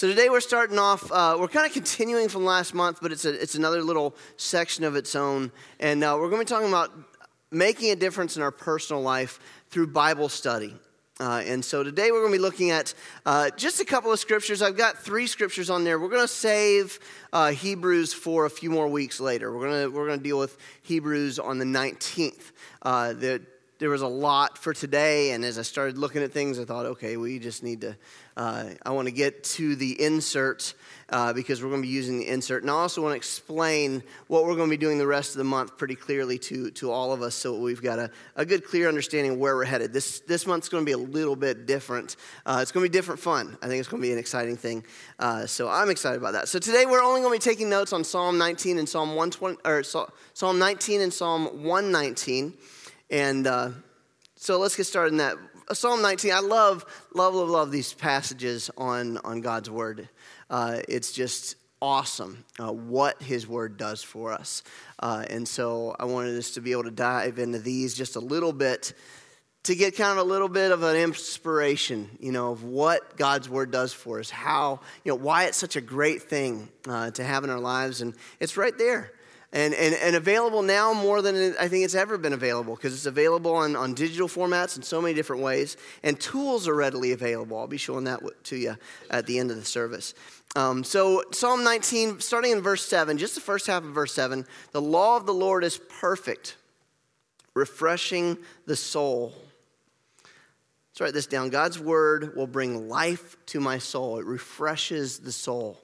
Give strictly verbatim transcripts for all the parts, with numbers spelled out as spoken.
So today we're starting off, uh, we're kind of continuing from last month, but it's a, it's another little section of its own. And uh, we're going to be talking about making a difference in our personal life through Bible study. Uh, and so today we're going to be looking at uh, just a couple of scriptures. I've got three scriptures on there. We're going to save uh, Hebrews for a few more weeks later. We're going to we're going to deal with Hebrews on the nineteenth. Uh, the There was a lot for today, and as I started looking at things, I thought, okay, we just need to, uh, I want to get to the insert uh, because we're going to be using the insert. And I also want to explain what we're going to be doing the rest of the month pretty clearly to, to all of us so we've got a, a good, clear understanding of where we're headed. This this month's going to be a little bit different. Uh, it's going to be different fun. I think it's going to be an exciting thing. Uh, so I'm excited about that. So today we're only going to be taking notes on Psalm nineteen and Psalm one twenty, or Psalm nineteen and Psalm one nineteen. And uh, so let's get started in that. Psalm nineteen, I love, love, love, love these passages on, on God's Word. Uh, it's just awesome uh, what His Word does for us. Uh, and so I wanted us to be able to dive into these just a little bit to get kind of a little bit of an inspiration, you know, of what God's Word does for us, how, you know, why it's such a great thing uh, to have in our lives. And it's right there. And, and and available now more than I think it's ever been available because it's available on, on digital formats in so many different ways. And tools are readily available. I'll be showing that to you at the end of the service. Um, so Psalm nineteen, starting in verse seven, just the first half of verse seven. The law of the Lord is perfect, refreshing the soul. Let's write this down. God's word will bring life to my soul. It refreshes the soul.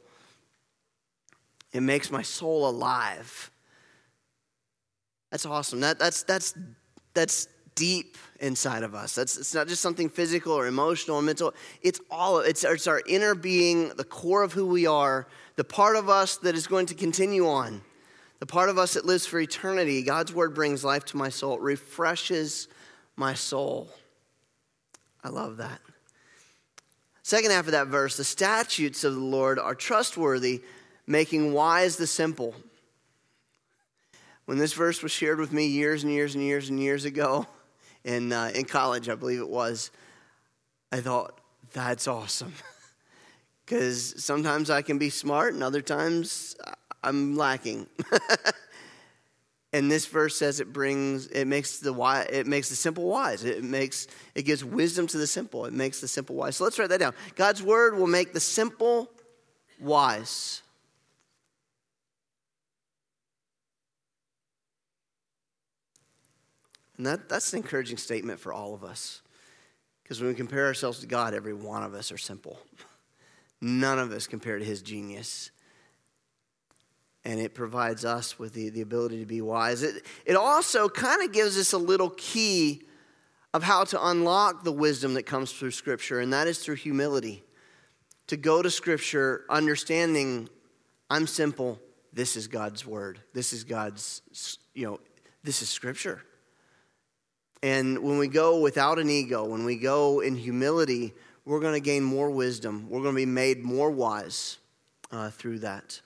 It makes my soul alive. That's awesome. That, that's that's that's deep inside of us. That's it's not just something physical or emotional or mental. It's all it's, it's our inner being, the core of who we are, the part of us that is going to continue on, the part of us that lives for eternity. God's word brings life to my soul. It refreshes my soul. I love that. Second half of that verse, the statutes of the Lord are trustworthy, making wise the simple. When this verse was shared with me years and years and years and years ago in uh, in college, I believe it was, I thought, that's awesome. Because sometimes I can be smart and other times I'm lacking. And this verse says it brings, it makes the wise, it makes the simple wise. It makes, it gives wisdom to the simple. It makes the simple wise. So let's write that down. God's word will make the simple wise. And that, that's an encouraging statement for all of us. Because when we compare ourselves to God, every one of us are simple. None of us compare to his genius. And it provides us with the, the ability to be wise. It, it also kind of gives us a little key of how to unlock the wisdom that comes through Scripture. And that is through humility. To go to Scripture understanding, I'm simple, this is God's word. This is God's, you know, this is Scripture. And when we go without an ego, when we go in humility, we're going to gain more wisdom. We're going to be made more wise uh, through that.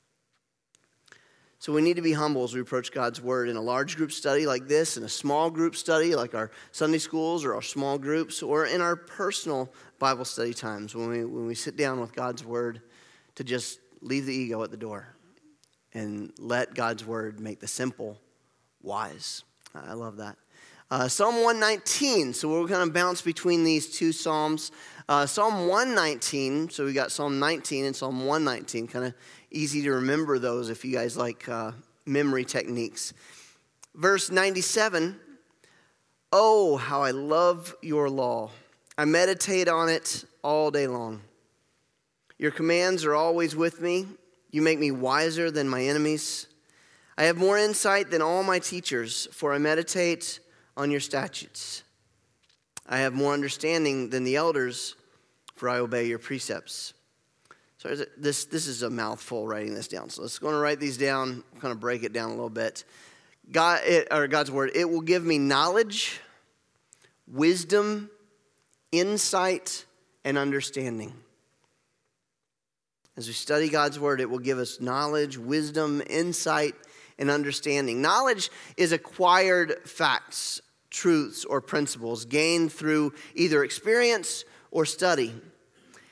So we need to be humble as we approach God's word in a large group study like this, in a small group study like our Sunday schools or our small groups, or in our personal Bible study times when we when we sit down with God's word, to just leave the ego at the door and let God's word make the simple wise. I love that. Uh, Psalm one nineteen, so we're going to bounce between these two Psalms. Uh, Psalm one nineteen, so we got Psalm nineteen and Psalm one nineteen, kind of easy to remember those if you guys like uh, memory techniques. Verse ninety-seven, oh, how I love your law. I meditate on it all day long. Your commands are always with me. You make me wiser than my enemies. I have more insight than all my teachers, for I meditate on your statutes. I have more understanding than the elders, for I obey your precepts. So this this is a mouthful writing this down. So let's go and write these down, kind of break it down a little bit. God, it, or God's word, it will give me knowledge, wisdom, insight, and understanding. As we study God's word, it will give us knowledge, wisdom, insight, and understanding. Knowledge is acquired facts, truths, or principles gained through either experience or study.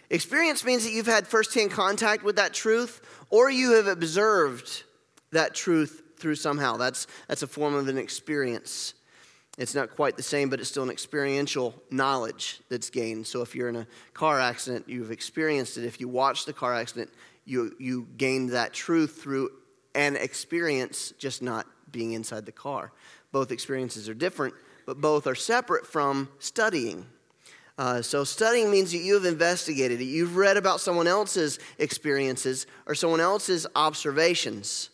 Experience means that you've had firsthand contact with that truth, or you have observed that truth through somehow. That's, that's a form of an experience. It's not quite the same, but it's still an experiential knowledge that's gained. So if you're in a car accident, you've experienced it. If you watch the car accident, you, you gained that truth through an experience, just not being inside the car. Both experiences are different, but both are separate from studying. Uh, so studying means that you have investigated it. You've read about someone else's experiences or someone else's observations.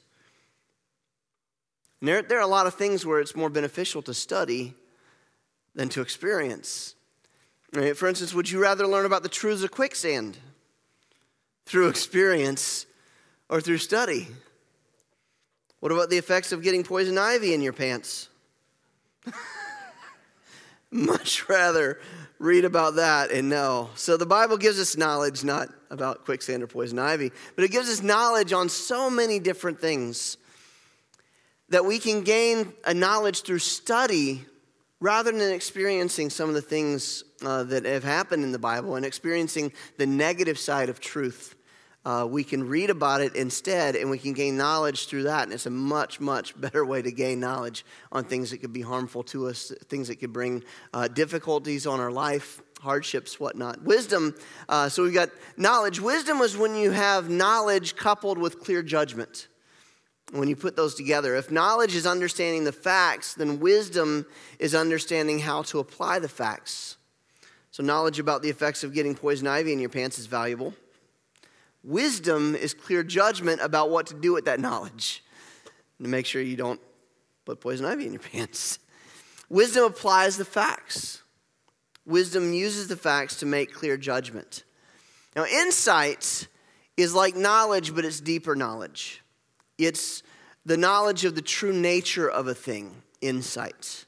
And there, there are a lot of things where it's more beneficial to study than to experience. Right? For instance, would you rather learn about the truths of quicksand through experience or through study? What about the effects of getting poison ivy in your pants? Much rather read about that and know. So the Bible gives us knowledge, not about quicksand or poison ivy, but it gives us knowledge on so many different things that we can gain a knowledge through study rather than experiencing some of the things uh, that have happened in the Bible and experiencing the negative side of truth. Uh, we can read about it instead, and we can gain knowledge through that. And it's a much, much better way to gain knowledge on things that could be harmful to us, things that could bring uh, difficulties on our life, hardships, whatnot. Wisdom, uh, so we've got knowledge. Wisdom is when you have knowledge coupled with clear judgment. When you put those together, if knowledge is understanding the facts, then wisdom is understanding how to apply the facts. So knowledge about the effects of getting poison ivy in your pants is valuable. Wisdom is clear judgment about what to do with that knowledge to make sure you don't put poison ivy in your pants. Wisdom applies the facts. Wisdom uses the facts to make clear judgment. Now, insight is like knowledge, but it's deeper knowledge. It's the knowledge of the true nature of a thing, insight.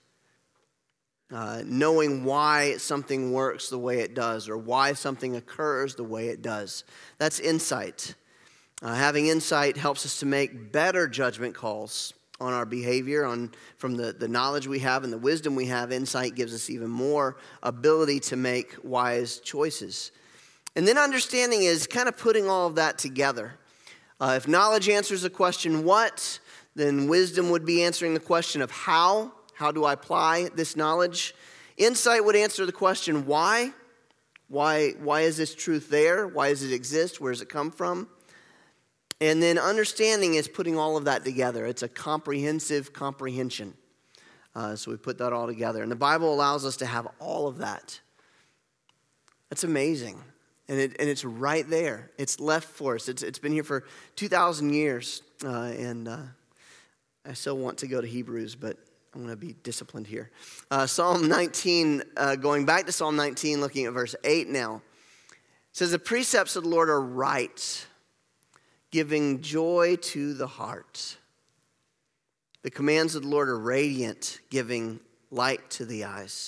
Uh, knowing why something works the way it does or why something occurs the way it does. That's insight. Uh, having insight helps us to make better judgment calls on our behavior, on from the, the knowledge we have and the wisdom we have. Insight gives us even more ability to make wise choices. And then understanding is kind of putting all of that together. Uh, if knowledge answers the question, what, then wisdom would be answering the question of how. How do I apply this knowledge? Insight would answer the question, why? Why, why is this truth there? Why does it exist? Where does it come from? And then understanding is putting all of that together. It's a comprehensive comprehension. Uh, so we put that all together. And the Bible allows us to have all of that. That's amazing. And, it, and it's right there. It's left for us. It's, it's been here for two thousand years. Uh, and uh, I still want to go to Hebrews, but I'm going to be disciplined here. Uh, Psalm nineteen, uh, going back to Psalm nineteen, looking at verse eight now. It says, the precepts of the Lord are right, giving joy to the heart. The commands of the Lord are radiant, giving light to the eyes.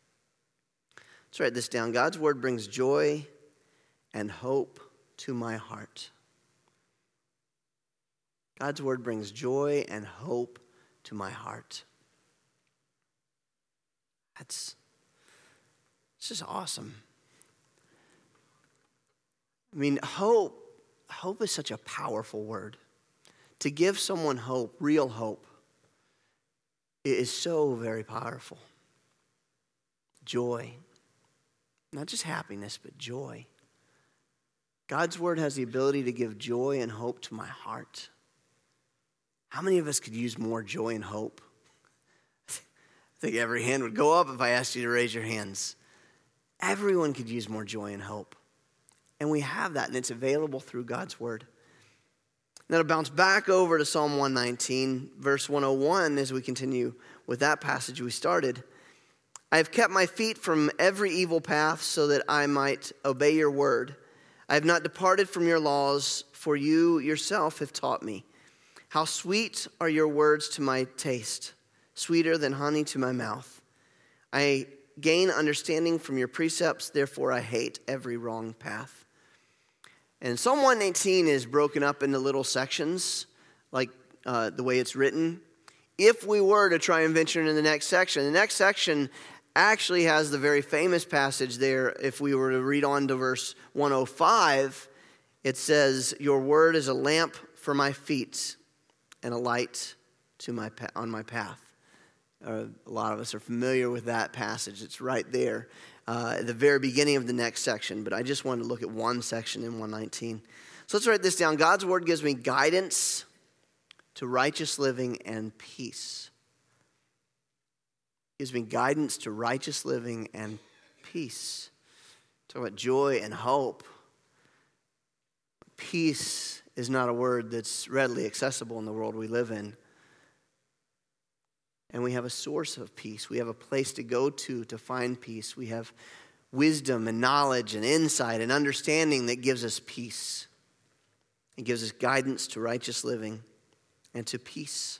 Let's write this down. God's word brings joy and hope to my heart. God's word brings joy and hope to my heart. That's it's just awesome. I mean, hope, hope is such a powerful word. To give someone hope, real hope, it is so very powerful. Joy. Not just happiness, but joy. God's word has the ability to give joy and hope to my heart. How many of us could use more joy and hope? I think every hand would go up if I asked you to raise your hands. Everyone could use more joy and hope. And we have that, and it's available through God's word. Now to bounce back over to Psalm one nineteen, verse one oh one, as we continue with that passage we started. I have kept my feet from every evil path so that I might obey your word. I have not departed from your laws, for you yourself have taught me. How sweet are your words to my taste, sweeter than honey to my mouth. I gain understanding from your precepts, therefore I hate every wrong path. And Psalm one eighteen is broken up into little sections, like uh, the way it's written. If we were to try and venture into the next section, the next section actually has the very famous passage there. If we were to read on to verse one oh five, it says, "Your word is a lamp for my feet and a light to my pa- on my path." Uh, a lot of us are familiar with that passage. It's right there uh, at the very beginning of the next section. But I just wanted to look at one section in one nineteen. So let's write this down. God's word gives me guidance to righteous living and peace. Gives me guidance to righteous living and peace. Talk about joy and hope. Peace is not a word that's readily accessible in the world we live in. And we have a source of peace. We have a place to go to to find peace. We have wisdom and knowledge and insight and understanding that gives us peace. It gives us guidance to righteous living and to peace.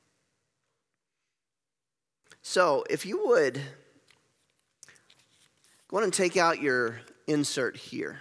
So, if you would, go ahead and take out your insert here.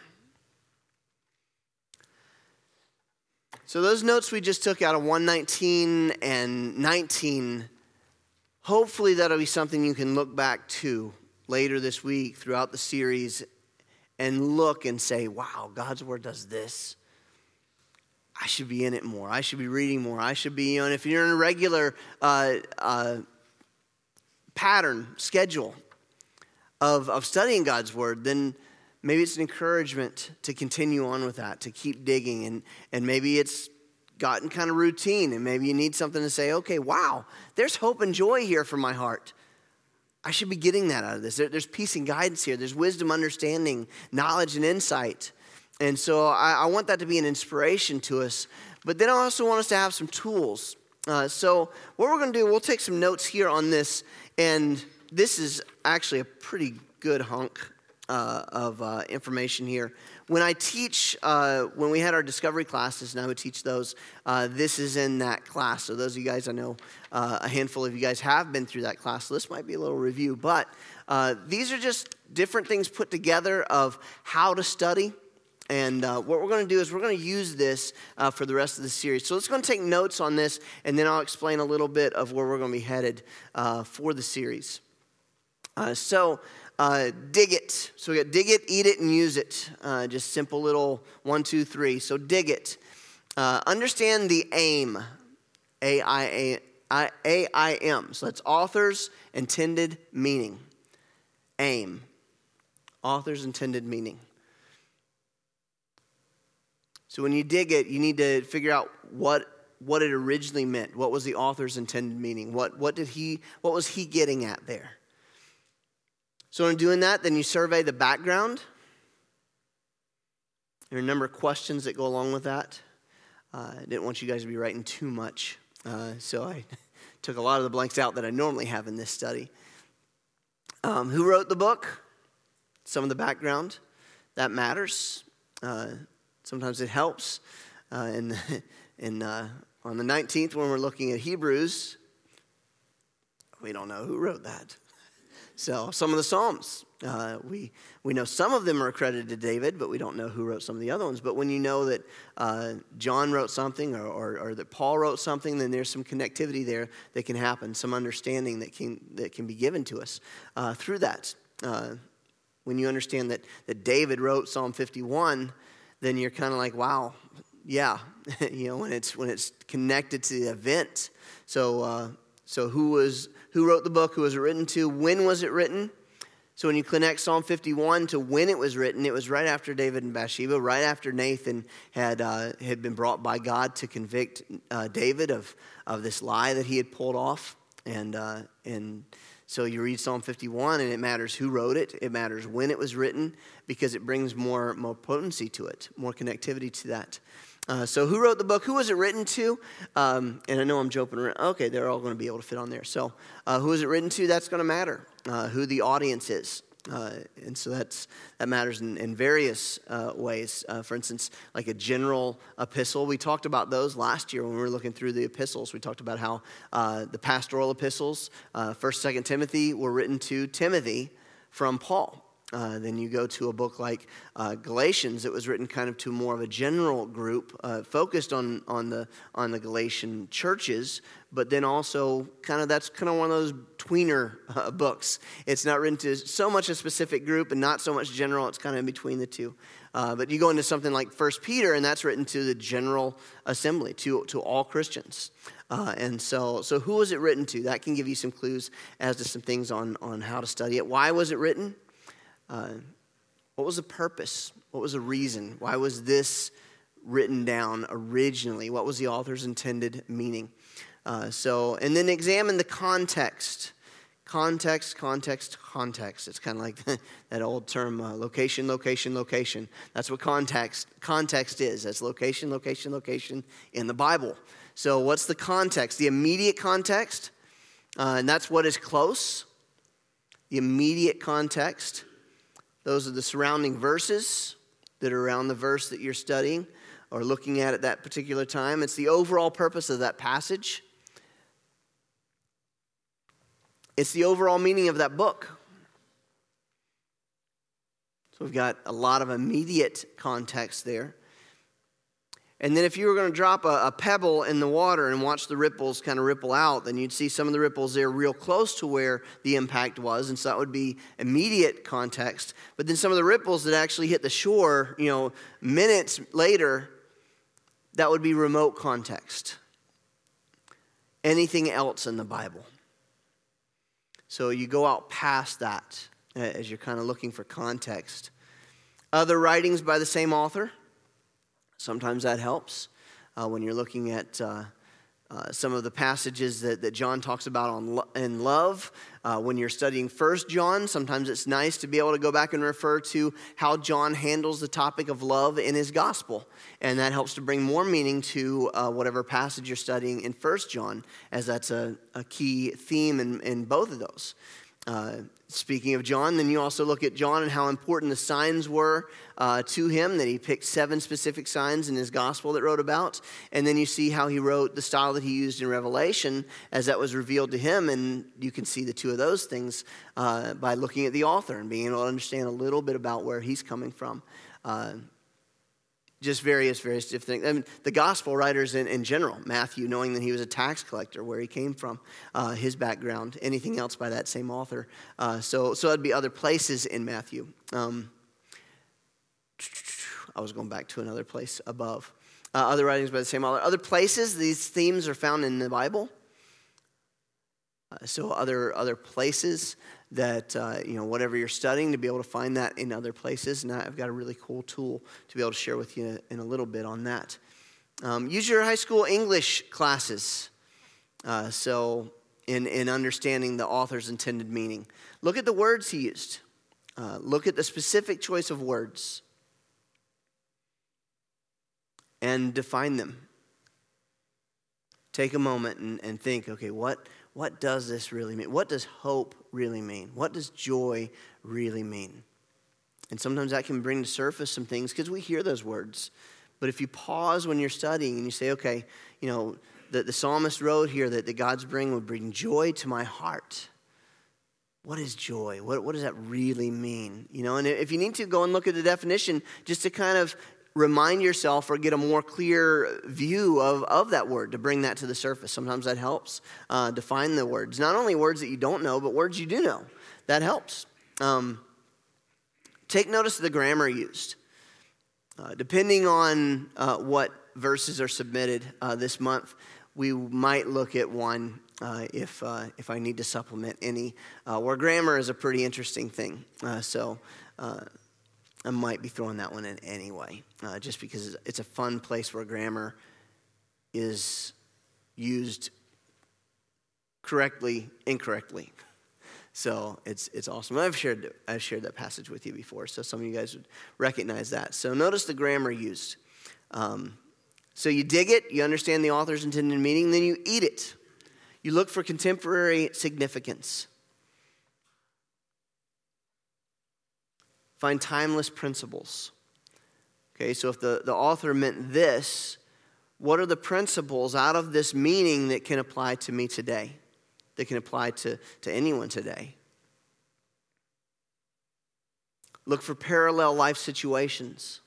So those notes we just took out of one nineteen and nineteen, hopefully that'll be something you can look back to later this week throughout the series and look and say, wow, God's word does this. I should be in it more. I should be reading more. I should be, you know, and if you're in a regular uh, uh, pattern, schedule of, of studying God's word, then maybe it's an encouragement to continue on with that, to keep digging. And, and maybe it's gotten kind of routine, and maybe you need something to say, okay, wow, there's hope and joy here for my heart. I should be getting that out of this. There, there's peace and guidance here. There's wisdom, understanding, knowledge, and insight. And so I, I want that to be an inspiration to us. But then I also want us to have some tools. Uh, so what we're going to do, we'll take some notes here on this. And this is actually a pretty good hunk uh, of uh, information here. When I teach, uh, when we had our discovery classes, and I would teach those, uh, this is in that class. So those of you guys, I know uh, a handful of you guys have been through that class. So this might be a little review. But uh, these are just different things put together of how to study. And uh, what we're going to do is we're going to use this uh, for the rest of the series. So let's go and take notes on this, and then I'll explain a little bit of where we're going to be headed uh, for the series. Uh, so uh, dig it. So we got dig it, eat it, and use it. Uh, just simple little one, two, three. So dig it. Uh, understand the aim. A I M. So that's author's intended meaning. Aim. Author's intended meaning. So when you dig it, you need to figure out what what it originally meant. What was the author's intended meaning? What what did he what was he getting at there? So in doing that, then you survey the background. There are a number of questions that go along with that. Uh, I didn't want you guys to be writing too much, uh, so I took a lot of the blanks out that I normally have in this study. Um, who wrote the book? Some of the background. That matters. Uh, Sometimes it helps. Uh, in in uh, on the nineteenth, when we're looking at Hebrews, we don't know who wrote that. So some of the Psalms, uh, we we know some of them are accredited to David, but we don't know who wrote some of the other ones. But when you know that uh, John wrote something, or, or or that Paul wrote something, then there's some connectivity there that can happen, some understanding that can that can be given to us uh, through that. Uh, when you understand that that David wrote Psalm fifty-one. Then you're kind of like, wow, yeah, you know, when it's when it's connected to the event. So, uh, so who was who wrote the book? Who was it written to? When was it written? So when you connect Psalm fifty-one to when it was written, it was right after David and Bathsheba, right after Nathan had uh, had been brought by God to convict uh, David of of this lie that he had pulled off, and uh, and. So you read Psalm fifty-one, and it matters who wrote it. It matters when it was written, because it brings more, more potency to it, more connectivity to that. Uh, so who wrote the book? Who was it written to? Um, and I know I'm joking around. Okay, they're all going to be able to fit on there. So uh, who is it written to? That's going to matter. Uh, who the audience is. Uh, and so that's that matters in, in various uh, ways. Uh, for instance, like a general epistle. We talked about those last year when we were looking through the epistles. We talked about how uh, the pastoral epistles, uh, First, Second Timothy, were written to Timothy from Paul. Uh, then you go to a book like uh, Galatians. It was written kind of to more of a general group, uh, focused on on the on the Galatian churches, but then also kind of that's kind of one of those tweener uh, books. It's not written to so much a specific group and not so much general. It's kind of in between the two. Uh, but you go into something like First Peter, and that's written to the general assembly, to to all Christians. Uh, and so, so who was it written to? That can give you some clues as to some things on on how to study it. Why was it written? Uh, what was the purpose? What was the reason? Why was this written down originally? What was the author's intended meaning? Uh, so, and then examine the context. Context, context, context. It's kind of like that old term, uh, location, location, location. That's what context context is. That's location, location, location in the Bible. So what's the context? The immediate context, uh, and that's what is close. The immediate context. Those are the surrounding verses that are around the verse that you're studying or looking at at that particular time. It's the overall purpose of that passage. It's the overall meaning of that book. So we've got a lot of immediate context there. And then if you were going to drop a, a pebble in the water and watch the ripples kind of ripple out, then you'd see some of the ripples there real close to where the impact was. And so that would be immediate context. But then some of the ripples that actually hit the shore, you know, minutes later, that would be remote context. Anything else in the Bible. So you go out past that as you're kind of looking for context. Other writings by the same author. Sometimes that helps uh, when you're looking at uh, uh, some of the passages that, that John talks about on lo- in love. Uh, when you're studying First John, sometimes it's nice to be able to go back and refer to how John handles the topic of love in his gospel. And that helps to bring more meaning to uh, whatever passage you're studying in First John, as that's a, a key theme in, in both of those. Uh, speaking of John, then you also look at John and how important the signs were uh, to him, that he picked seven specific signs in his gospel that wrote about. And then you see how he wrote the style that he used in Revelation as that was revealed to him. And you can see the two of those things uh, by looking at the author and being able to understand a little bit about where he's coming from. Uh, Just various, various different things. I mean, the gospel writers in, in general, Matthew, knowing that he was a tax collector, where he came from, uh, his background, anything else by that same author. Uh, so, so that'd be other places in Matthew. Um, I was going back to another place above. Uh, other writings by the same author. Other places, these themes are found in the Bible. Uh, so other other places that, uh, you know, whatever you're studying, to be able to find that in other places. And I've got a really cool tool to be able to share with you in a little bit on that. Um, use your high school English classes. Uh, so in, in understanding the author's intended meaning. Look at the words he used. Uh, look at the specific choice of words. And define them. Take a moment and, and think, okay, what... What does this really mean? What does hope really mean? What does joy really mean? And sometimes that can bring to surface some things because we hear those words. But if you pause when you're studying and you say, okay, you know, the, the psalmist wrote here that the God's bring would bring joy to my heart. What is joy? What, what does that really mean? You know, and if you need to, go and look at the definition just to kind of remind yourself or get a more clear view of, of that word, to bring that to the surface. Sometimes that helps uh, define the words. Not only words that you don't know, but words you do know. That helps. Um, take notice of the grammar used. Uh, depending on uh, what verses are submitted uh, this month, we might look at one uh, if uh, if I need to supplement any, uh, where grammar is a pretty interesting thing. Uh, so uh, I might be throwing that one in anyway, uh, just because it's a fun place where grammar is used correctly, incorrectly. So it's it's awesome. I've shared I've shared that passage with you before, so some of you guys would recognize that. So notice the grammar used. Um, so you dig it, you understand the author's intended meaning, then you eat it. You look for contemporary significance. Find timeless principles. Okay, so if the, the author meant this, what are the principles out of this meaning that can apply to me today? That can apply to, to anyone today? Look for parallel life situations.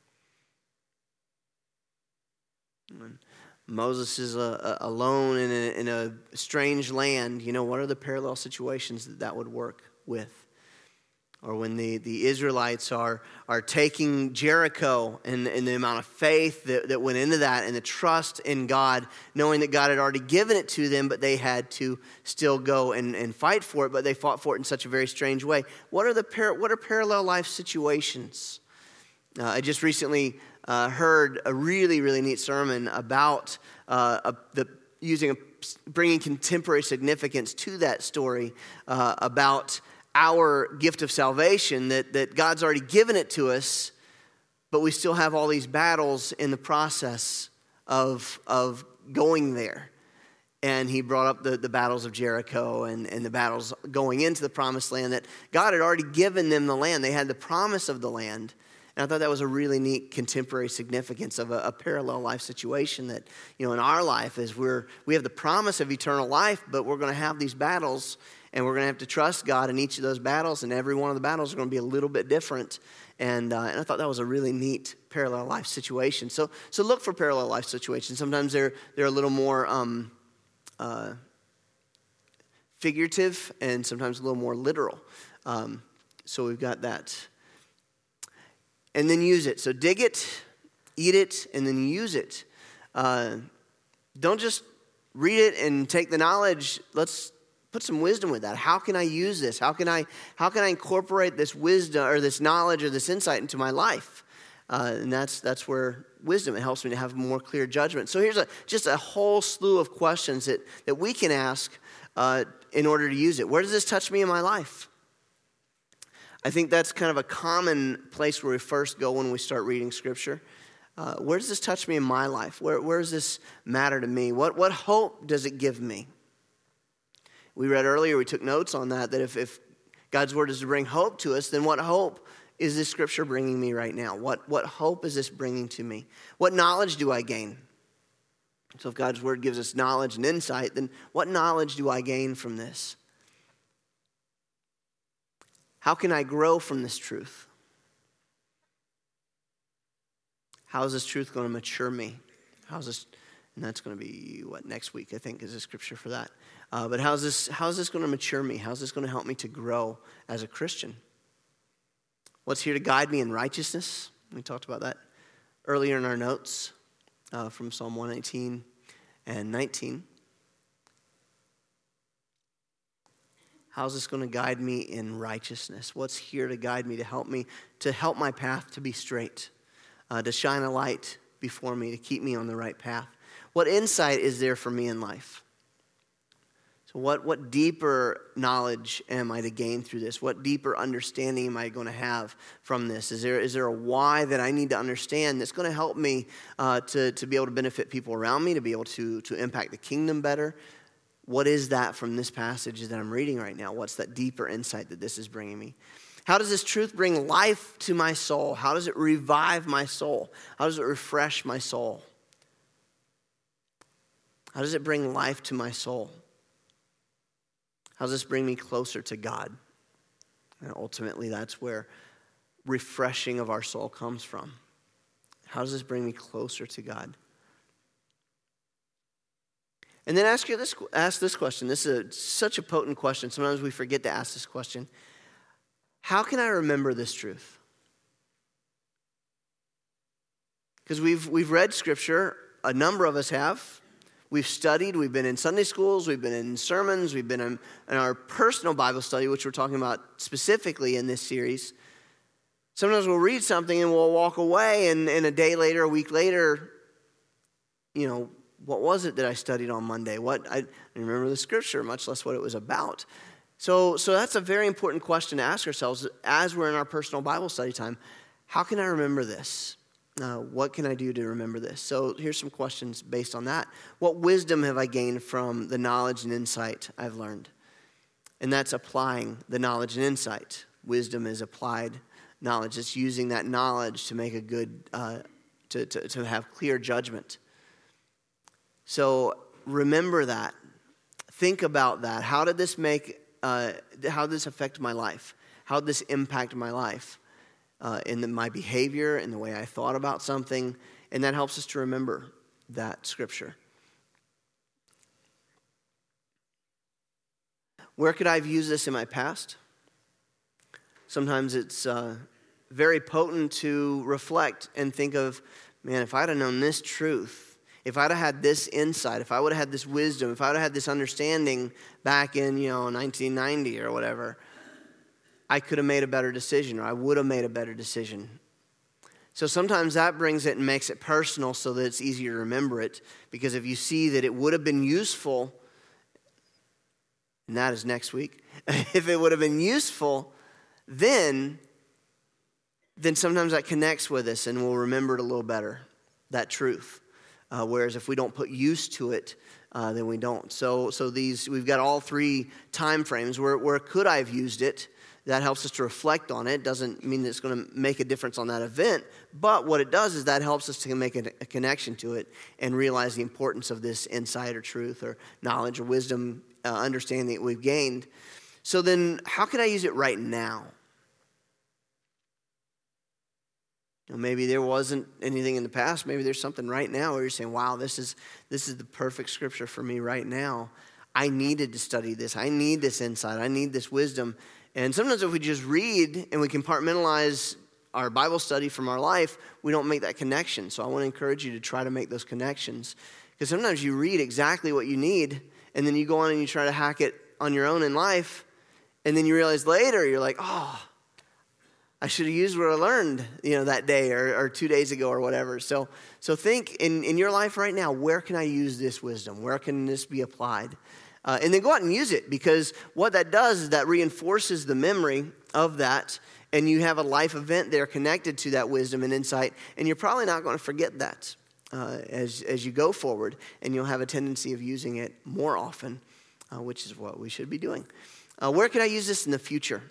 When Moses is uh, alone in a, in a strange land, you know, what are the parallel situations that that would work with? Or when the, the Israelites are, are taking Jericho and, and the amount of faith that, that went into that and the trust in God, knowing that God had already given it to them, but they had to still go and, and fight for it, but they fought for it in such a very strange way. What are the par- what are parallel life situations? Uh, I just recently uh, heard a really, really neat sermon about uh, a, the using a, bringing contemporary significance to that story uh, about our gift of salvation, that, that God's already given it to us, but we still have all these battles in the process of, of going there. And he brought up the, the battles of Jericho and, and the battles going into the promised land, that God had already given them the land. They had the promise of the land. And I thought that was a really neat contemporary significance of a, a parallel life situation, that, you know, in our life is we're, we have the promise of eternal life, but we're going to have these battles. And we're going to have to trust God in each of those battles, and every one of the battles are going to be a little bit different. And, uh, and I thought that was a really neat parallel life situation. So so look for parallel life situations. Sometimes they're they're a little more um, uh, figurative, and sometimes a little more literal. Um, so we've got that. And then use it. So dig it, eat it, and then use it. Uh, don't just read it and take the knowledge. Let's put some wisdom with that. How can I use this? How can I how can I incorporate this wisdom or this knowledge or this insight into my life? Uh, and that's that's where wisdom, it helps me to have more clear judgment. So here's a just a whole slew of questions that, that we can ask uh, in order to use it. Where does this touch me in my life? I think that's kind of a common place where we first go when we start reading Scripture. Uh, where does this touch me in my life? Where, where does this matter to me? What, what hope does it give me? We read earlier, we took notes on that, that if, if God's word is to bring hope to us, then what hope is this Scripture bringing me right now? What, what hope is this bringing to me? What knowledge do I gain? So if God's word gives us knowledge and insight, then what knowledge do I gain from this? How can I grow from this truth? How is this truth going to mature me? How's this, and that's going to be, what, next week, I think, is the scripture for that. Uh, but how's this, how's this going to mature me? How's this going to help me to grow as a Christian? What's here to guide me in righteousness? We talked about that earlier in our notes uh, from Psalm one eighteen and nineteen. How's this going to guide me in righteousness? What's here to guide me, to help me, to help my path to be straight, uh, to shine a light before me, to keep me on the right path? What insight is there for me in life? So what, what deeper knowledge am I to gain through this? What deeper understanding am I going to have from this? Is there, is there a why that I need to understand that's going to help me uh, to, to be able to benefit people around me, to be able to, to impact the kingdom better? What is that from this passage that I'm reading right now? What's that deeper insight that this is bringing me? How does this truth bring life to my soul? How does it revive my soul? How does it refresh my soul? How does it bring life to my soul? How does this bring me closer to God? And ultimately, that's where refreshing of our soul comes from. How does this bring me closer to God? And then ask you this, ask this question. This is a, such a potent question. Sometimes we forget to ask this question. How can I remember this truth? Because we've, we've read Scripture, a number of us have. We've studied, we've been in Sunday schools, we've been in sermons, we've been in, in our personal Bible study, which we're talking about specifically in this series. Sometimes we'll read something and we'll walk away, and, and a day later, a week later, you know, what was it that I studied on Monday? What I remember the Scripture, much less what it was about. So, so that's a very important question to ask ourselves as we're in our personal Bible study time. How can I remember this? Uh, what can I do to remember this? So here's some questions based on that. What wisdom have I gained from the knowledge and insight I've learned? And that's applying the knowledge and insight. Wisdom is applied knowledge. It's using that knowledge to make a good, uh, to, to, to have clear judgment. So remember that. Think about that. How did this make, uh, how did this affect my life? How did this impact my life? uh, in the, my behavior, in the way I thought about something, and that helps us to remember that scripture. Where could I have used this in my past? Sometimes it's uh, very potent to reflect and think of, man, if I'd have known this truth, if I'd have had this insight, if I would have had this wisdom, if I would have had this understanding back in, you know, nineteen ninety or whatever, I could have made a better decision, or I would have made a better decision. So sometimes that brings it and makes it personal so that it's easier to remember it, because if you see that it would have been useful, and that is next week, if it would have been useful, then, then sometimes that connects with us and we'll remember it a little better, that truth. Uh, whereas if we don't put use to it, uh, then we don't. So so these we've got all three time frames. Where, where could I have used it? That helps us to reflect on it. Doesn't mean that it's going to make a difference on that event. But what it does is that helps us to make a, a connection to it and realize the importance of this insight or truth or knowledge or wisdom, uh, understanding that we've gained. So then how can I use it right now? You know, maybe there wasn't anything in the past. Maybe there's something right now where you're saying, wow, this is this is the perfect scripture for me right now. I needed to study this. I need this insight. I need this wisdom. And sometimes if we just read and we compartmentalize our Bible study from our life, we don't make that connection. So I want to encourage you to try to make those connections. Because sometimes you read exactly what you need, and then you go on and you try to hack it on your own in life, and then you realize later, you're like, oh, I should have used what I learned, you know, that day or, or two days ago or whatever. So so think in, in your life right now, where can I use this wisdom? Where can this be applied? Uh, and then go out and use it, because what that does is that reinforces the memory of that, and you have a life event there connected to that wisdom and insight, and you're probably not going to forget that uh, as, as you go forward, and you'll have a tendency of using it more often, uh, which is what we should be doing. Uh, where can I use this in the future?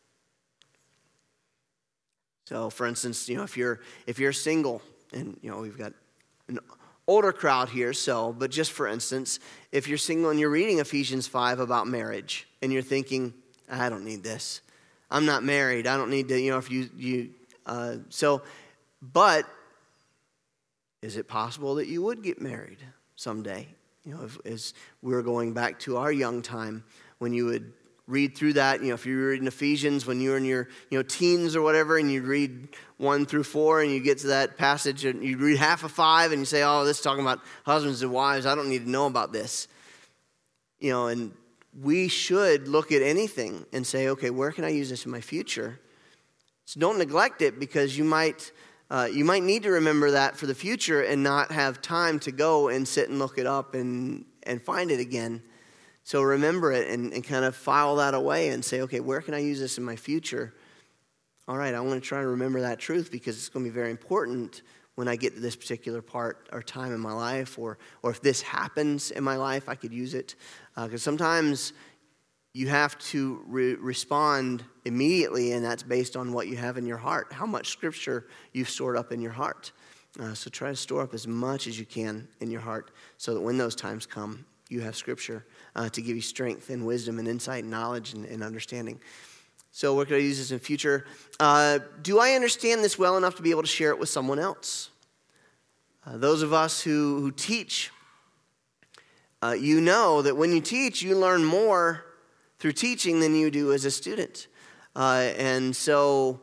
So, for instance, you know, if you're if you're single, and you know we've got an older crowd here, so but just for instance, if you're single and you're reading Ephesians five about marriage, and you're thinking, I don't need this. I'm not married. I don't need to. You know, if you you uh, so, but is it possible that you would get married someday? You know, if, as we're going back to our young time when you would read through that, you know, if you were reading Ephesians when you were in your, you know, teens or whatever, and you'd read one through four, and you get to that passage, and you read half of five, and you say, oh, this is talking about husbands and wives. I don't need to know about this. You know, and we should look at anything and say, okay, where can I use this in my future? So don't neglect it, because you might uh, you might need to remember that for the future and not have time to go and sit and look it up and, and find it again. So remember it and, and kind of file that away and say, okay, where can I use this in my future? All right, I want to try to remember that truth, because it's going to be very important when I get to this particular part or time in my life, or or if this happens in my life, I could use it. Because uh, sometimes you have to re- respond immediately, and that's based on what you have in your heart, how much scripture you've stored up in your heart. Uh, so try to store up as much as you can in your heart, so that when those times come, you have scripture uh, to give you strength and wisdom and insight and knowledge and, and understanding. So where could I use this in the future? Uh, do I understand this well enough to be able to share it with someone else? Uh, those of us who, who teach, uh, you know that when you teach, you learn more through teaching than you do as a student. Uh, and so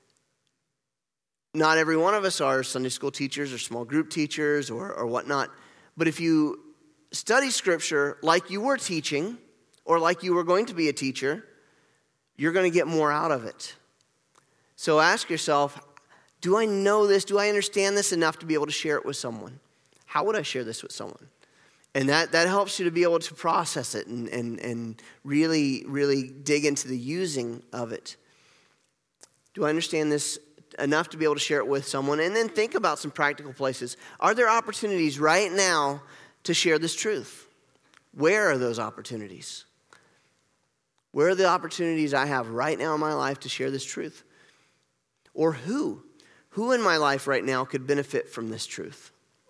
not every one of us are Sunday school teachers or small group teachers or, or whatnot. But if you study Scripture like you were teaching or like you were going to be a teacher, you're going to get more out of it. So ask yourself, do I know this? Do I understand this enough to be able to share it with someone? How would I share this with someone? And that, that helps you to be able to process it and, and, and really, really dig into the using of it. Do I understand this enough to be able to share it with someone? And then think about some practical places. Are there opportunities right now to share this truth? Where are those opportunities? Where are the opportunities I have right now in my life to share this truth? Or who? Who in my life right now could benefit from this truth?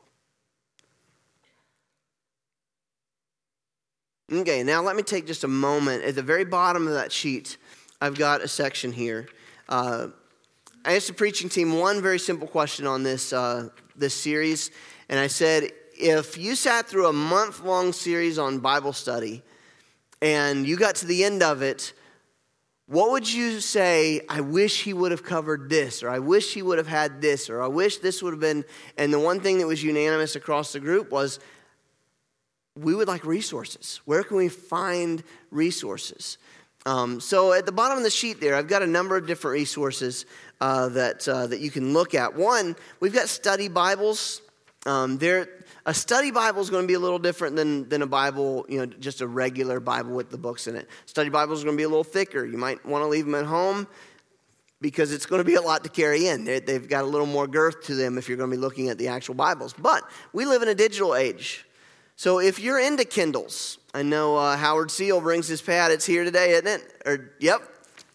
Okay, now let me take just a moment. At the very bottom of that sheet, I've got a section here. Uh, I asked the preaching team one very simple question on this uh, this series, and I said, if you sat through a month-long series on Bible study, and you got to the end of it, what would you say, I wish he would have covered this, or I wish he would have had this, or I wish this would have been, and the one thing that was unanimous across the group was, we would like resources. Where can we find resources? Um, so at the bottom of the sheet there, I've got a number of different resources uh, that uh, that you can look at. One, we've got study Bibles. Um, there, a study Bible is going to be a little different than than a Bible, you know, just a regular Bible with the books in it. Study Bibles are going to be a little thicker. You might want to leave them at home because it's going to be a lot to carry in. They, they've got a little more girth to them if you're going to be looking at the actual Bibles. But we live in a digital age. So if you're into Kindles, I know uh, Howard Seal brings his pad. It's here today, isn't it? Or, yep.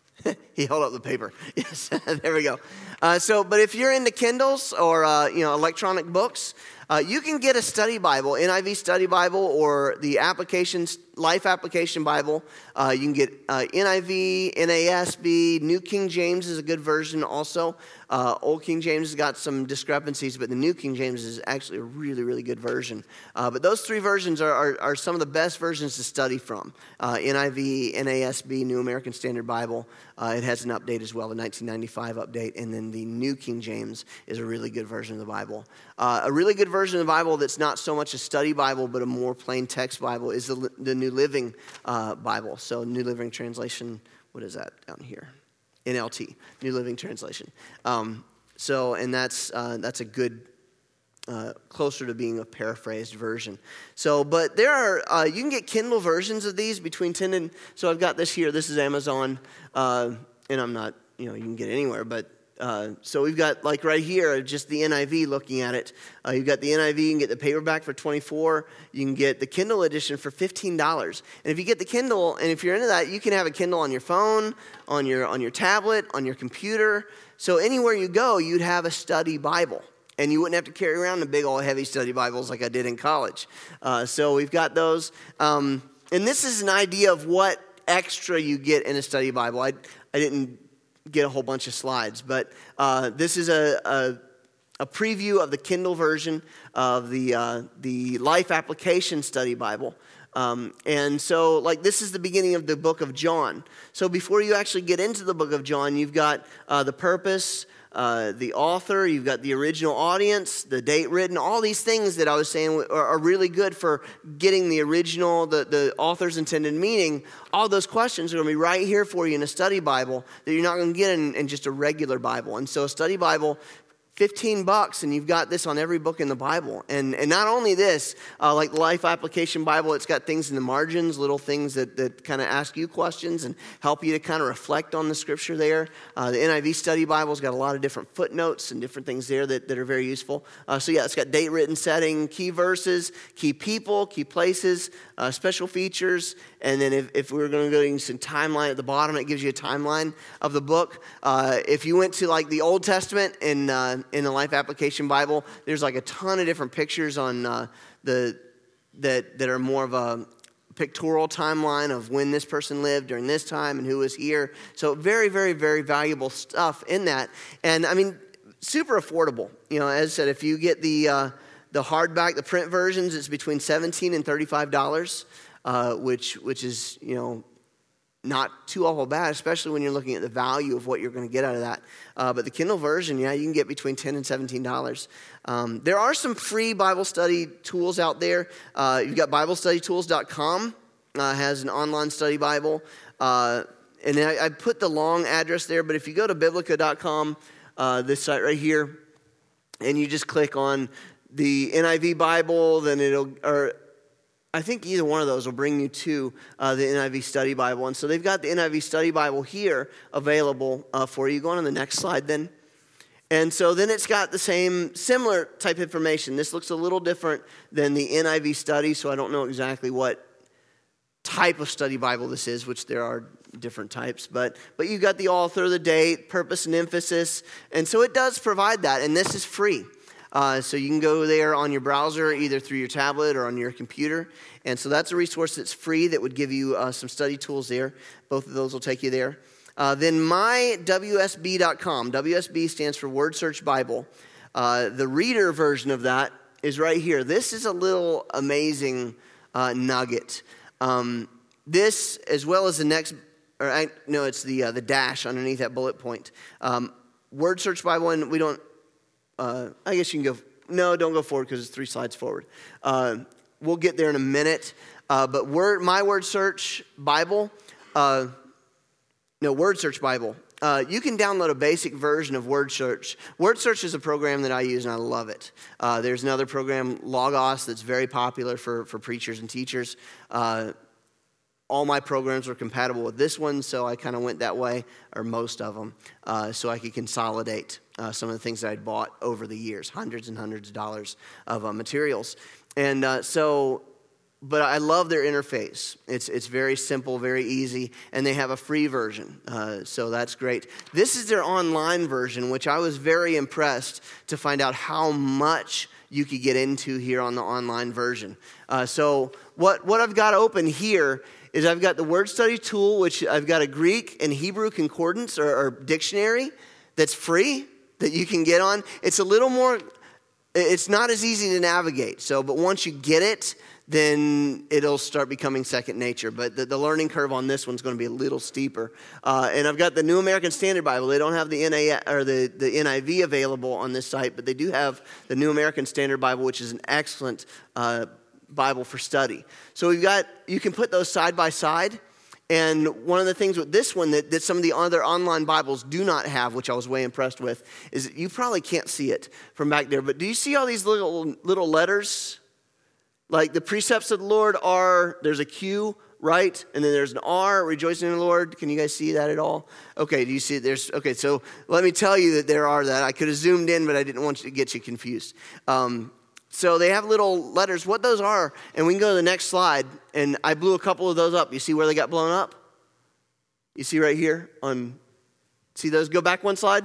He held up the paper. Yes, there we go. Uh, so, but if you're into Kindles or, uh, you know, electronic books, uh, you can get a study Bible, N I V study Bible, or the applications, Life Application Bible. Uh, you can get uh, N I V, N A S B, New King James is a good version also. Uh, Old King James has got some discrepancies, but the New King James is actually a really, really good version. Uh, but those three versions are, are, are some of the best versions to study from. Uh, N I V, N A S B, New American Standard Bible. Uh, it has an update as well, the nineteen ninety-five update. And then the New King James is a really good version of the Bible. Uh, a really good version of the Bible that's not so much a study Bible, but a more plain text Bible is the, the New Living uh, Bible. So New Living Translation, what is that down here? N L T, New Living Translation. Um, so, and that's uh, that's a good, uh, closer to being a paraphrased version. So, but there are, uh, you can get Kindle versions of these between ten and, so I've got this here, this is Amazon, uh, and I'm not, you know, you can get it anywhere, but, uh, so we've got, like right here, just the N I V looking at it. Uh, you've got the N I V, you can get the paperback for twenty-four dollars, you can get the Kindle edition for fifteen dollars. And if you get the Kindle, and if you're into that, you can have a Kindle on your phone, on your on your tablet, on your computer. So anywhere you go, you'd have a study Bible. And you wouldn't have to carry around the big old heavy study Bibles like I did in college. Uh, so we've got those. Um, and this is an idea of what extra you get in a study Bible. I, I didn't get a whole bunch of slides, but uh, this is a, a, a preview of the Kindle version of the, uh, the Life Application Study Bible. Um, and so, like, this is the beginning of the book of John. So before you actually get into the book of John, you've got uh, the purpose, uh, the author, you've got the original audience, the date written, all these things that I was saying are, are really good for getting the original, the, the author's intended meaning. All those questions are going to be right here for you in a study Bible that you're not going to get in, in just a regular Bible. And so a study Bible, fifteen bucks, and you've got this on every book in the Bible. And and not only this, uh, like the Life Application Bible, it's got things in the margins, little things that, that kind of ask you questions and help you to kind of reflect on the scripture there. Uh, the N I V Study Bible's got a lot of different footnotes and different things there that, that are very useful. Uh, so yeah, it's got date written setting, key verses, key people, key places, uh, special features. And then if, if we were going to go into some timeline at the bottom, it gives you a timeline of the book. Uh, if you went to like the Old Testament in uh, in the Life Application Bible, there's like a ton of different pictures on uh, the that that are more of a pictorial timeline of when this person lived during this time and who was here. So very, very, very valuable stuff in that. And I mean, super affordable. You know, as I said, if you get the uh, the hardback, the print versions, it's between seventeen and thirty-five dollars. Uh, which which is, you know, not too awful bad, especially when you're looking at the value of what you're going to get out of that. Uh, but the Kindle version, yeah, you can get between ten and seventeen dollars. Um, there are some free Bible study tools out there. Uh, you've got Bible Study Tools dot com, uh, has an online study Bible. Uh, and I, I put the long address there, but if you go to Biblica dot com, uh, this site right here, and you just click on the N I V Bible, then it'll... or I think either one of those will bring you to uh, the N I V Study Bible. And so they've got the N I V Study Bible here available uh, for you. Go on to the next slide then. And so then it's got the same, similar type information. This looks a little different than the N I V Study, so I don't know exactly what type of study Bible this is, which there are different types. But, but you've got the author, the date, purpose, and emphasis. And so it does provide that, and this is free. Uh, so you can go there on your browser, either through your tablet or on your computer. And so that's a resource that's free that would give you uh, some study tools there. Both of those will take you there. Uh, then my W S B dot com. W S B stands for Word Search Bible. Uh, the reader version of that is right here. This is a little amazing uh, nugget. Um, this, as well as the next, or I, no, it's the uh, the dash underneath that bullet point. Um, Word Search Bible, and we don't, uh, I guess you can go, no, don't go forward because it's three slides forward. Uh, we'll get there in a minute. Uh, but word, my Word Search Bible, uh, no, Word Search Bible. Uh, you can download a basic version of Word Search. Word Search is a program that I use and I love it. Uh, there's another program, Logos, that's very popular for, for preachers and teachers. Uh, all my programs were compatible with this one, so I kind of went that way, or most of them, uh, so I could consolidate uh, some of the things that I'd bought over the years, hundreds and hundreds of dollars of uh, materials. And uh, so... But I love their interface. It's it's very simple, very easy, and they have a free version, uh, so that's great. This is their online version, which I was very impressed to find out how much you could get into here on the online version. Uh, so what, what I've got open here is I've got the word study tool, which I've got a Greek and Hebrew concordance or, or dictionary that's free that you can get on. It's a little more, it's not as easy to navigate, so but once you get it, then it'll start becoming second nature. But the, the learning curve on this one's going to be a little steeper. Uh, and I've got the New American Standard Bible. They don't have the N A or the, the N I V available on this site, but they do have the New American Standard Bible, which is an excellent uh, Bible for study. So we've got, you can put those side by side. And one of the things with this one that, that some of the other online Bibles do not have, which I was way impressed with, is that you probably can't see it from back there. But do you see all these little little letters? Like the precepts of the Lord are, there's a Q, right? And then there's an R, rejoicing in the Lord. Can you guys see that at all? Okay, do you see it? There's, okay, so let me tell you that there are that. I could have zoomed in, but I didn't want to get you confused. Um, so they have little letters, what those are, and we can go to the next slide, and I blew a couple of those up. You see where they got blown up? You see right here on, see those? Go back one slide.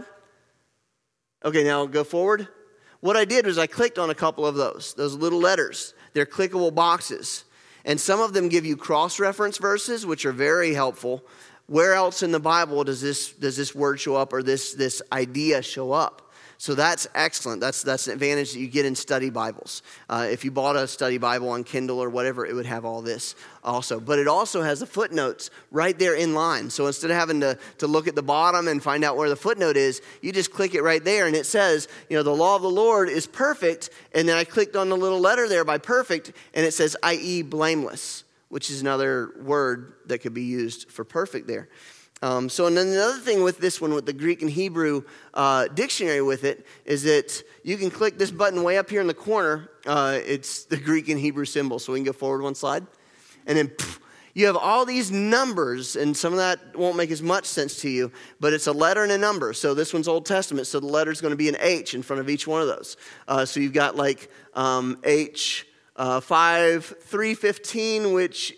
Okay, now go forward. What I did was I clicked on a couple of those, those little letters. They're clickable boxes. And some of them give you cross-reference verses, which are very helpful. Where else in the Bible does this does this word show up or this, this idea show up? So that's excellent. That's that's an advantage that you get in study Bibles. Uh, if you bought a study Bible on Kindle or whatever, it would have all this also. But it also has the footnotes right there in line. So instead of having to, to look at the bottom and find out where the footnote is, you just click it right there and it says, you know, the law of the Lord is perfect. And then I clicked on the little letter there by perfect and it says, that is blameless, which is another word that could be used for perfect there. Um, so and then another thing with this one, with the Greek and Hebrew uh, dictionary with it, is that you can click this button way up here in the corner. Uh, it's the Greek and Hebrew symbol. So we can go forward one slide. And then pff, you have all these numbers, and some of that won't make as much sense to you, but it's a letter and a number. So this one's Old Testament, so the letter's going to be an H in front of each one of those. Uh, so you've got like um, H uh, five three fifteen, which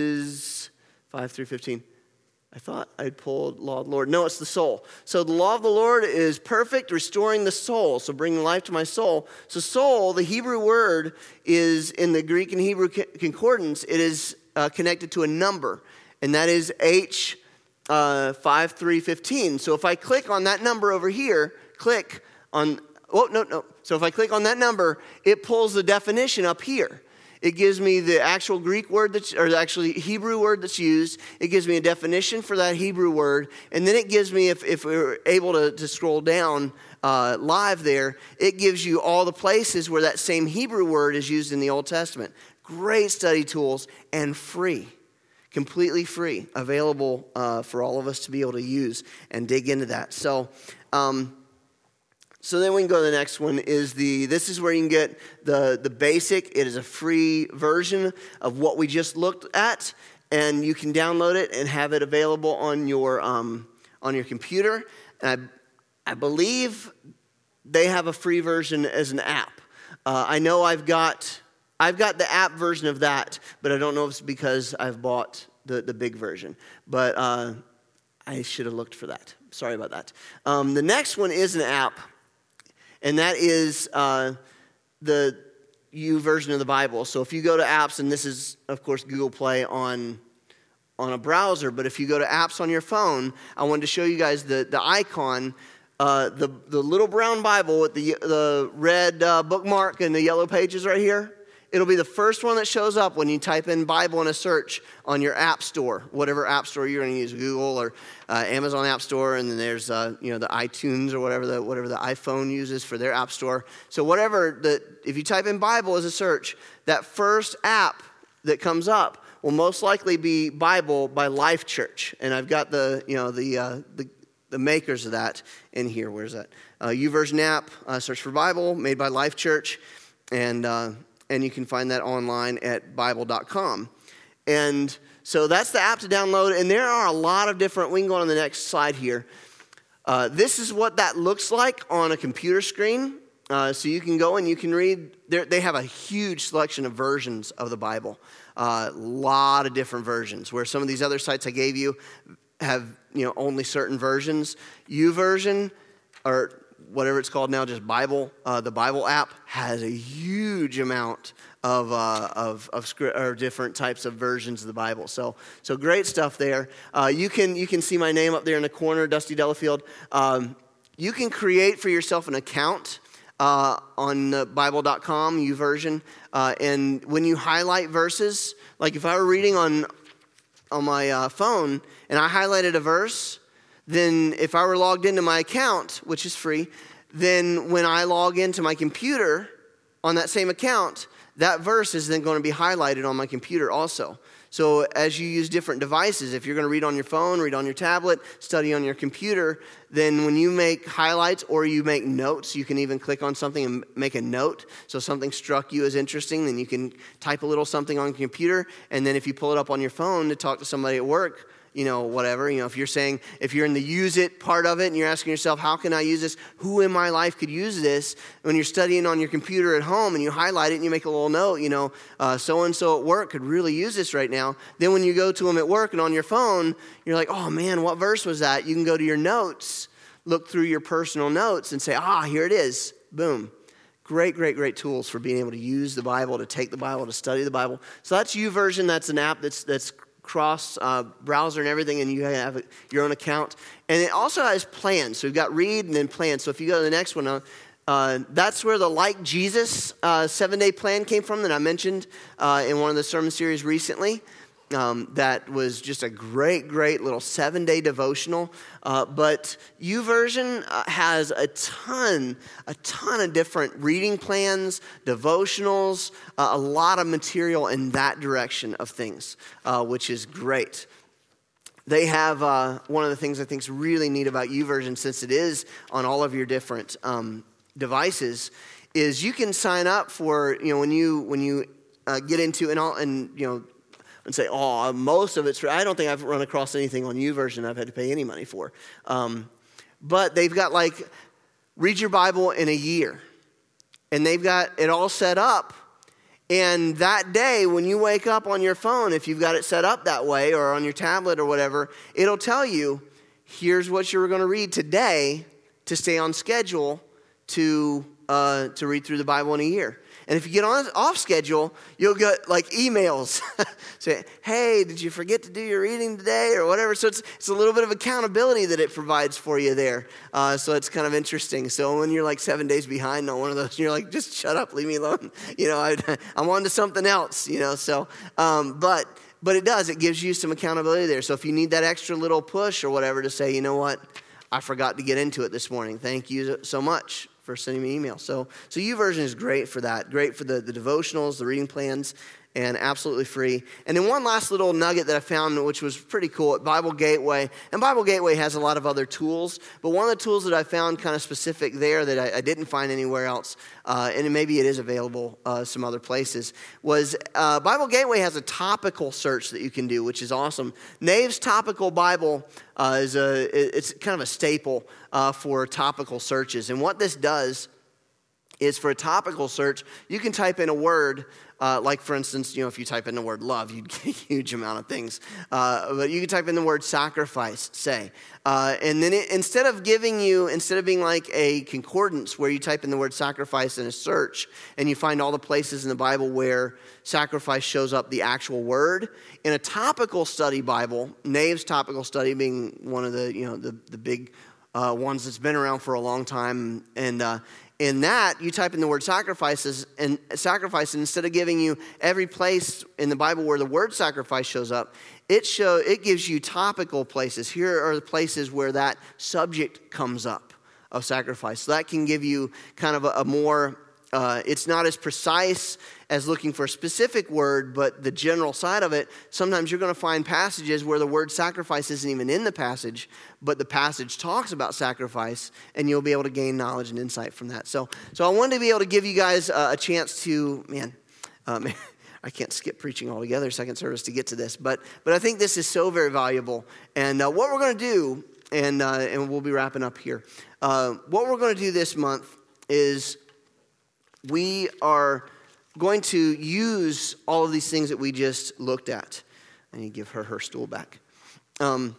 is five three fifteen. I thought I'd pulled law of the Lord. No, it's the soul. So the law of the Lord is perfect, restoring the soul. So bringing life to my soul. So soul, the Hebrew word, is in the Greek and Hebrew concordance, it is uh, connected to a number. And that is H uh, five three fifteen. So if I click on that number over here, click on, oh, no, no. So if I click on that number, it pulls the definition up here. It gives me the actual Greek word that's, or the actually Hebrew word that's used. It gives me a definition for that Hebrew word. And then it gives me, if, if we were able to, to scroll down uh, live there, it gives you all the places where that same Hebrew word is used in the Old Testament. Great study tools and free. Completely free. Available uh, for all of us to be able to use and dig into that. So, um, So then we can go to the next one is the, this is where you can get the, the basic. It is a free version of what we just looked at. And you can download it and have it available on your, um, on your computer. And I, I believe they have a free version as an app. Uh, I know I've got, I've got the app version of that, but I don't know if it's because I've bought the, the big version. But uh, I should have looked for that. Sorry about that. Um, the next one is an app. And that is uh, the U version of the Bible. So if you go to apps, and this is, of course, Google Play on, on a browser, but if you go to apps on your phone, I wanted to show you guys the, the icon, uh, the, the little brown Bible with the, the red uh, bookmark and the yellow pages right here. It'll be the first one that shows up when you type in Bible in a search on your app store, whatever app store you're going to use, Google or uh, Amazon App Store, and then there's uh, you know the iTunes or whatever the whatever the iPhone uses for their app store. So whatever the if you type in Bible as a search, that first app that comes up will most likely be Bible by Life Church, and I've got the you know the uh, the the makers of that in here. Where's that? Uh, YouVersion app. Uh, search for Bible, made by Life Church, and. Uh, And you can find that online at Bible dot com. And so that's the app to download. And there are a lot of different, we can go on the next slide here. Uh, this is what that looks like on a computer screen. Uh, so you can go and you can read. They have a huge selection of versions of the Bible. A uh, lot of different versions. Where some of these other sites I gave you have, you know, only certain versions. YouVersion, or whatever it's called now, just Bible. Uh, the Bible app has a huge amount of uh, of of script, or different types of versions of the Bible. So so great stuff there. Uh, you can you can see my name up there in the corner, Dusty Delafield. Um, you can create for yourself an account uh, on uh, Bible dot com, YouVersion, uh, and when you highlight verses, like if I were reading on on my uh, phone and I highlighted a verse. Then if I were logged into my account, which is free, then when I log into my computer on that same account, that verse is then going to be highlighted on my computer also. So as you use different devices, if you're going to read on your phone, read on your tablet, study on your computer, then when you make highlights or you make notes, you can even click on something and make a note. So something struck you as interesting, then you can type a little something on your computer, and then if you pull it up on your phone to talk to somebody at work, you know, whatever, you know, if you're saying, if you're in the use it part of it and you're asking yourself, how can I use this? Who in my life could use this? When you're studying on your computer at home and you highlight it and you make a little note, you know, uh, so-and-so at work could really use this right now. Then when you go to them at work and on your phone, you're like, oh man, what verse was that? You can go to your notes, look through your personal notes and say, ah, here it is. Boom. Great, great, great tools for being able to use the Bible, to take the Bible, to study the Bible. So that's YouVersion. That's an app that's that's cross uh, browser and everything, and you have a, your own account. And it also has plans. So we've got read and then plan. So if you go to the next one, uh, uh, that's where the Like Jesus uh, seven-day plan came from that I mentioned uh, in one of the sermon series recently. Um, that was just a great, great little seven-day devotional. Uh, but YouVersion uh, has a ton, a ton of different reading plans, devotionals, uh, a lot of material in that direction of things, uh, which is great. They have uh, one of the things I think is really neat about YouVersion, since it is on all of your different um, devices, is you can sign up for, you know, when you when you uh, get into and all and you know. And say, oh, most of it's free. I don't think I've run across anything on YouVersion I've had to pay any money for. Um, but they've got like, read your Bible in a year. And they've got it all set up. And that day, when you wake up on your phone, if you've got it set up that way, or on your tablet or whatever, it'll tell you, here's what you're going to read today to stay on schedule to uh, to read through the Bible in a year. And if you get on off schedule, you'll get like emails say, hey, did you forget to do your reading today or whatever? So it's it's a little bit of accountability that it provides for you there. Uh, so it's kind of interesting. So when you're like seven days behind on one of those, you're like, just shut up, leave me alone. You know, I, I'm on to something else, you know. So, um, but but it does. It gives you some accountability there. So if you need that extra little push or whatever to say, you know what, I forgot to get into it this morning. Thank you so much for sending me an email. So so YouVersion is great for that. Great for the, the devotionals, the reading plans, and absolutely free. And then one last little nugget that I found, which was pretty cool, at Bible Gateway. And Bible Gateway has a lot of other tools, but one of the tools that I found kind of specific there that I, I didn't find anywhere else, uh, and maybe it is available uh, some other places, was uh, Bible Gateway has a topical search that you can do, which is awesome. Nave's Topical Bible uh, is a it's kind of a staple uh, for topical searches. And what this does is for a topical search, you can type in a word, uh, like for instance, you know, if you type in the word love, you'd get a huge amount of things. Uh, but you can type in the word sacrifice, say. Uh, and then it, instead of giving you, instead of being like a concordance where you type in the word sacrifice in a search and you find all the places in the Bible where sacrifice shows up the actual word, in a topical study Bible, Nave's topical study being one of the, you know, the, the big uh, ones that's been around for a long time, and uh, in that, you type in the word sacrifices and sacrifice, and instead of giving you every place in the Bible where the word sacrifice shows up, it show it gives you topical places. Here are the places where that subject comes up of sacrifice. So that can give you kind of a, a more, uh, it's not as precise as looking for a specific word, but the general side of it, sometimes you're going to find passages where the word sacrifice isn't even in the passage, but the passage talks about sacrifice, and you'll be able to gain knowledge and insight from that. So so I wanted to be able to give you guys uh, a chance to, man, um, I can't skip preaching altogether, second service, to get to this, but but I think this is so very valuable. And uh, what we're going to do, and, uh, and we'll be wrapping up here, uh, what we're going to do this month is we are going to use all of these things that we just looked at. I need to give her her stool back. Um,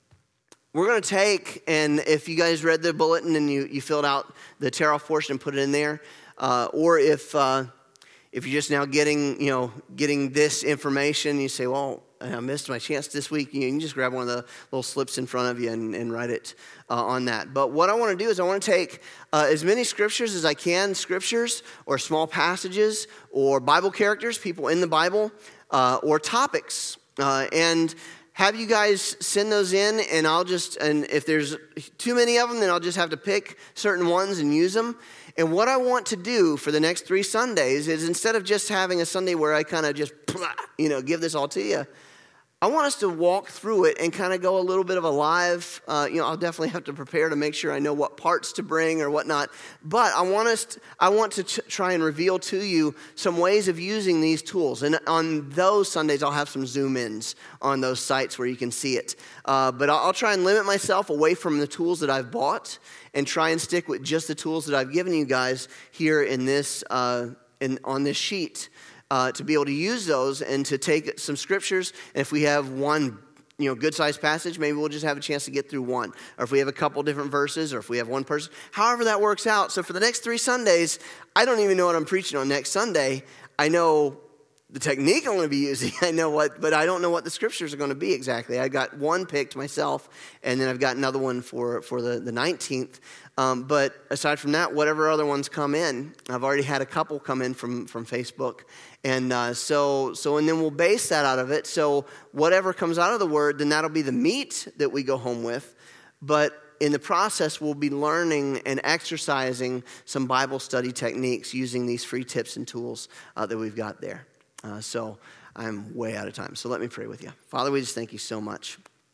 we're going to take, and if you guys read the bulletin and you, you filled out the tear off portion and put it in there, uh, or if uh, if you're just now getting, you know, getting this information, you say, well, I missed my chance this week, you can just grab one of the little slips in front of you and, and write it uh, on that. But what I want to do is I want to take uh, as many scriptures as I can, scriptures or small passages or Bible characters, people in the Bible, uh, or topics, uh, and have you guys send those in, and I'll just, and if there's too many of them, then I'll just have to pick certain ones and use them. And what I want to do for the next three Sundays is, instead of just having a Sunday where I kind of just, you know, give this all to you, I want us to walk through it and kind of go a little bit of a live, uh, you know, I'll definitely have to prepare to make sure I know what parts to bring or whatnot. But I want us, to, I want to ch- try and reveal to you some ways of using these tools. And on those Sundays, I'll have some zoom ins on those sites where you can see it. Uh, but I'll, I'll try and limit myself away from the tools that I've bought and try and stick with just the tools that I've given you guys here in this, uh, in on this sheet. Uh, to be able to use those and to take some scriptures. And if we have one, you know, good-sized passage, maybe we'll just have a chance to get through one. Or if we have a couple different verses, or if we have one person, however that works out. So for the next three Sundays, I don't even know what I'm preaching on next Sunday. I know the technique I'm going to be using. I know what, but I don't know what the scriptures are going to be exactly. I got one picked myself, and then I've got another one for, for the, the nineteenth. Um, but aside from that, whatever other ones come in, I've already had a couple come in from, from Facebook. And uh, so, so, and then we'll base that out of it. So whatever comes out of the word, then that'll be the meat that we go home with. But in the process, we'll be learning and exercising some Bible study techniques using these free tips and tools uh, that we've got there. Uh, so I'm way out of time. So let me pray with you. Father, we just thank you so much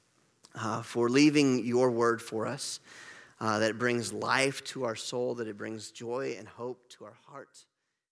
uh, for leaving your word for us, uh, that it brings life to our soul, that it brings joy and hope to our hearts.